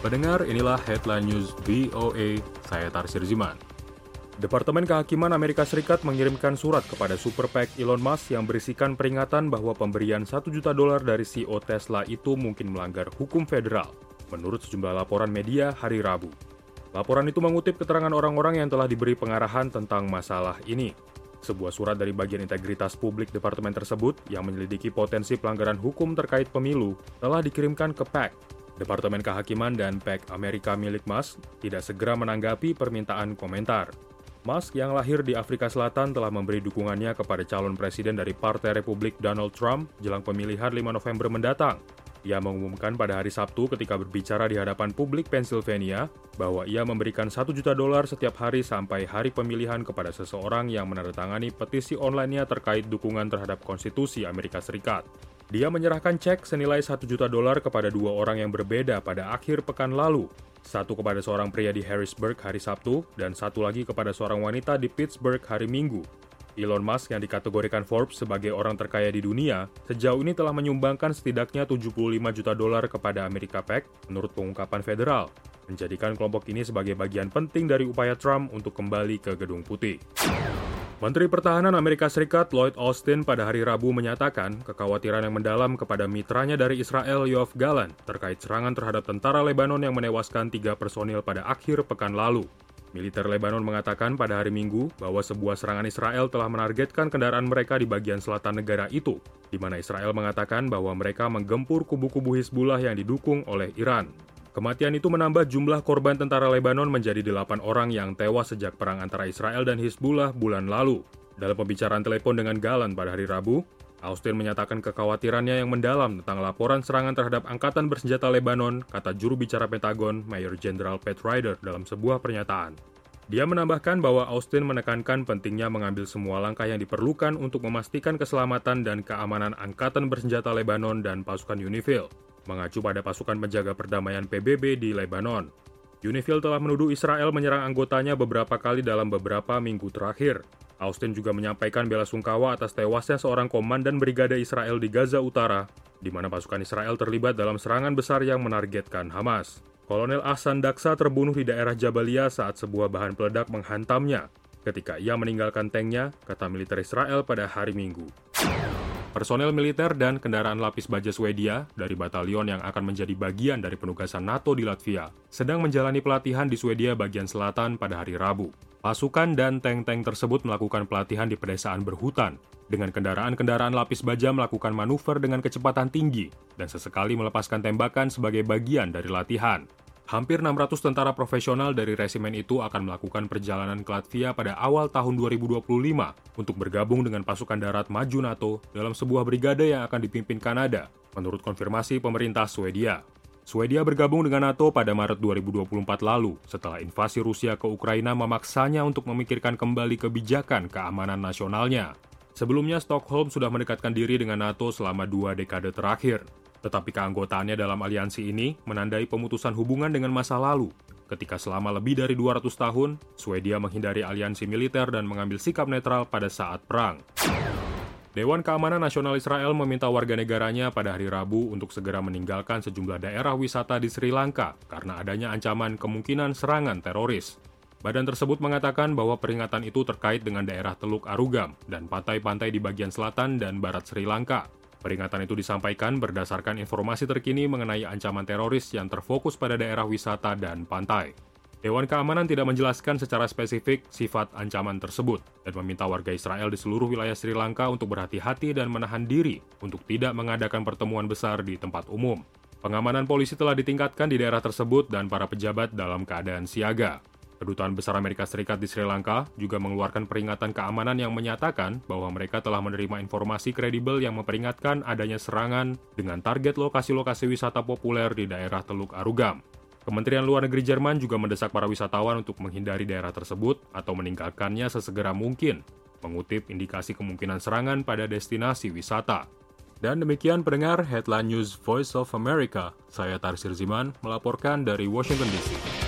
Pendengar, inilah Headline News VOA, saya Tarsir Ziman. Departemen Kehakiman Amerika Serikat mengirimkan surat kepada Super PAC Elon Musk yang berisikan peringatan bahwa pemberian $1 juta dari CEO Tesla itu mungkin melanggar hukum federal, menurut sejumlah laporan media hari Rabu. Laporan itu mengutip keterangan orang-orang yang telah diberi pengarahan tentang masalah ini. Sebuah surat dari bagian integritas publik departemen tersebut yang menyelidiki potensi pelanggaran hukum terkait pemilu telah dikirimkan ke PAC. Departemen Kehakiman dan PAC Amerika milik Musk tidak segera menanggapi permintaan komentar. Musk yang lahir di Afrika Selatan telah memberi dukungannya kepada calon presiden dari Partai Republik Donald Trump jelang pemilihan 5 November mendatang. Ia mengumumkan pada hari Sabtu ketika berbicara di hadapan publik Pennsylvania bahwa ia memberikan $1 juta setiap hari sampai hari pemilihan kepada seseorang yang menandatangani petisi online-nya terkait dukungan terhadap konstitusi Amerika Serikat. Dia menyerahkan cek senilai $1 juta kepada dua orang yang berbeda pada akhir pekan lalu. Satu kepada seorang pria di Harrisburg hari Sabtu, dan satu lagi kepada seorang wanita di Pittsburgh hari Minggu. Elon Musk yang dikategorikan Forbes sebagai orang terkaya di dunia, sejauh ini telah menyumbangkan setidaknya $75 juta kepada Amerika PAC menurut pengungkapan federal, menjadikan kelompok ini sebagai bagian penting dari upaya Trump untuk kembali ke Gedung Putih. Menteri Pertahanan Amerika Serikat Lloyd Austin pada hari Rabu menyatakan kekhawatiran yang mendalam kepada mitranya dari Israel Yoav Gallant terkait serangan terhadap tentara Lebanon yang menewaskan 3 personil pada akhir pekan lalu. Militer Lebanon mengatakan pada hari Minggu bahwa sebuah serangan Israel telah menargetkan kendaraan mereka di bagian selatan negara itu, di mana Israel mengatakan bahwa mereka menggempur kubu-kubu Hizbullah yang didukung oleh Iran. Kematian itu menambah jumlah korban tentara Lebanon menjadi 8 orang yang tewas sejak perang antara Israel dan Hizbullah bulan lalu. Dalam pembicaraan telepon dengan Gallant pada hari Rabu, Austin menyatakan kekhawatirannya yang mendalam tentang laporan serangan terhadap Angkatan Bersenjata Lebanon, kata juru bicara Pentagon, Mayor Jenderal Pat Ryder dalam sebuah pernyataan. Dia menambahkan bahwa Austin menekankan pentingnya mengambil semua langkah yang diperlukan untuk memastikan keselamatan dan keamanan Angkatan Bersenjata Lebanon dan pasukan UNIFIL, mengacu pada pasukan penjaga perdamaian PBB di Lebanon. UNIFIL telah menuduh Israel menyerang anggotanya beberapa kali dalam beberapa minggu terakhir. Austin juga menyampaikan bela sungkawa atas tewasnya seorang komandan brigade Israel di Gaza Utara, di mana pasukan Israel terlibat dalam serangan besar yang menargetkan Hamas. Kolonel Ahsan Daksa terbunuh di daerah Jabalia saat sebuah bahan peledak menghantamnya ketika ia meninggalkan tanknya, kata militer Israel pada hari Minggu. Personel militer dan kendaraan lapis baja Swedia dari batalion yang akan menjadi bagian dari penugasan NATO di Latvia sedang menjalani pelatihan di Swedia bagian selatan pada hari Rabu. Pasukan dan tank-tank tersebut melakukan pelatihan di pedesaan berhutan, dengan kendaraan-kendaraan lapis baja melakukan manuver dengan kecepatan tinggi dan sesekali melepaskan tembakan sebagai bagian dari latihan. Hampir 600 tentara profesional dari resimen itu akan melakukan perjalanan ke Latvia pada awal tahun 2025 untuk bergabung dengan pasukan darat maju NATO dalam sebuah brigade yang akan dipimpin Kanada, menurut konfirmasi pemerintah Swedia. Swedia bergabung dengan NATO pada Maret 2024 lalu setelah invasi Rusia ke Ukraina memaksanya untuk memikirkan kembali kebijakan keamanan nasionalnya. Sebelumnya, Stockholm sudah mendekatkan diri dengan NATO selama 2 dekade terakhir. Tetapi keanggotaannya dalam aliansi ini menandai pemutusan hubungan dengan masa lalu, ketika selama lebih dari 200 tahun, Swedia menghindari aliansi militer dan mengambil sikap netral pada saat perang. Dewan Keamanan Nasional Israel meminta warga negaranya pada hari Rabu untuk segera meninggalkan sejumlah daerah wisata di Sri Lanka karena adanya ancaman kemungkinan serangan teroris. Badan tersebut mengatakan bahwa peringatan itu terkait dengan daerah Teluk Arugam dan pantai-pantai di bagian selatan dan barat Sri Lanka. Peringatan itu disampaikan berdasarkan informasi terkini mengenai ancaman teroris yang terfokus pada daerah wisata dan pantai. Dewan Keamanan tidak menjelaskan secara spesifik sifat ancaman tersebut dan meminta warga Israel di seluruh wilayah Sri Lanka untuk berhati-hati dan menahan diri untuk tidak mengadakan pertemuan besar di tempat umum. Pengamanan polisi telah ditingkatkan di daerah tersebut dan para pejabat dalam keadaan siaga. Kedutaan Besar Amerika Serikat di Sri Lanka juga mengeluarkan peringatan keamanan yang menyatakan bahwa mereka telah menerima informasi kredibel yang memperingatkan adanya serangan dengan target lokasi-lokasi wisata populer di daerah Teluk Arugam. Kementerian Luar Negeri Jerman juga mendesak para wisatawan untuk menghindari daerah tersebut atau meninggalkannya sesegera mungkin, mengutip indikasi kemungkinan serangan pada destinasi wisata. Dan demikian pendengar Headline News Voice of America, saya Tarsir Ziman melaporkan dari Washington DC.